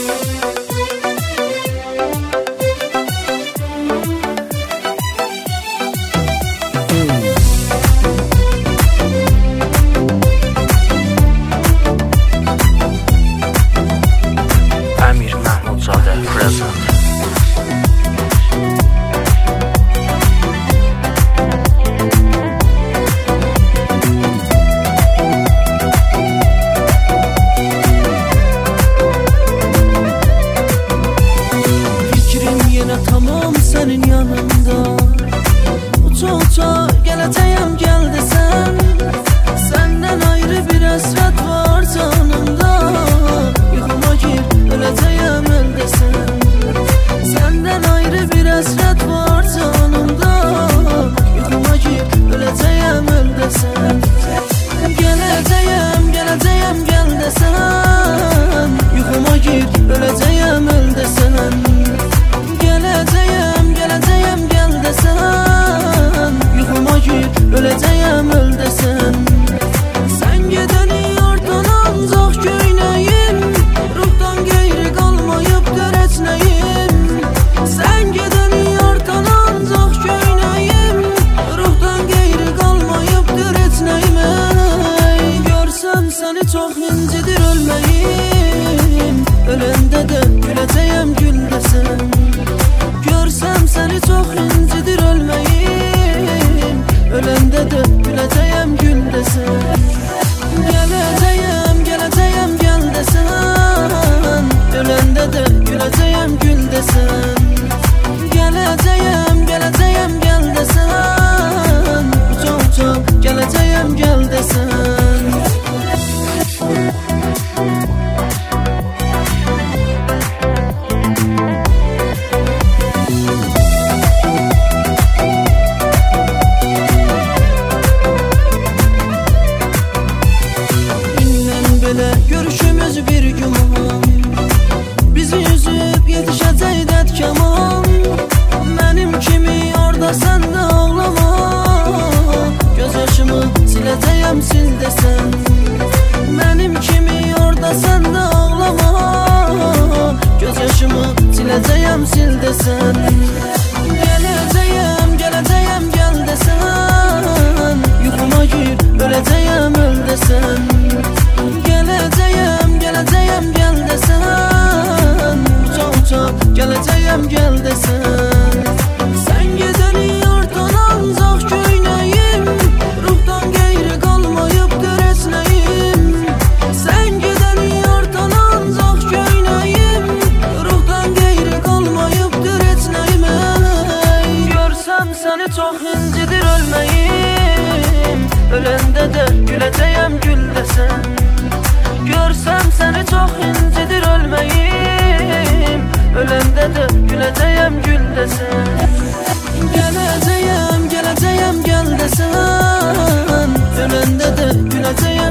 Tamam senin yanında uça geleceğim gel desen. Senden ayrı bir hasret var canımda. Yuhuma gir öleceğim öl desen. Senden ayrı bir hasret var canımda. Yuhuma gir öleceğim öl desen. Geleceğim gel desen. Yuhuma gir öleceğim öl desen. Geleceğim gel desen. Yuhuma gir öleceğim öl desen. Sen gideni yardan ancak göyneyim. Ruhdan geyri kalmayıp döretneyim. Sen gideni yardan ancak göyneyim. Ruhdan geyri kalmayıp döretneyim. Görsem seni çok incidir ölmeyim. Ölende de güleceğim gül desen. Görsem seni çok incidir ölmeyim. Ölende de güleceğim gül desen. Geleceğim gel desen. Ölende de güleceğim gül desen. Geleceğim gel desen. Uça geleceğim gel desen. Görüşümüz bir gün bizi yüzüp yetişecek dert keman. Benim kimi orada sen de ağlama. Göz yaşımı sileceğim sil desen. Benim kimi orada sen de ağlama. Göz yaşımı sileceğim sil desen. Geleceğim gel desen. Yuhuma gir öleceğim öl desen. Geleceğim gel desen. Uça geleceğim gel desen. Sen gideni yardan ancak göyneyim. Ruhdan geyri kalmayıp döretneyim. Sen gideni yardan ancak göyneyim. Ruhdan geyri kalmayıp döretneyim. Görsem seni çok incidir ölmeyim. Ölende de güleceğim gül desen. Görsem seni çok incidir ölmeyim. Ölende de güleceğim gül desen. Geleceğim gel desen. Ölende de güleceğim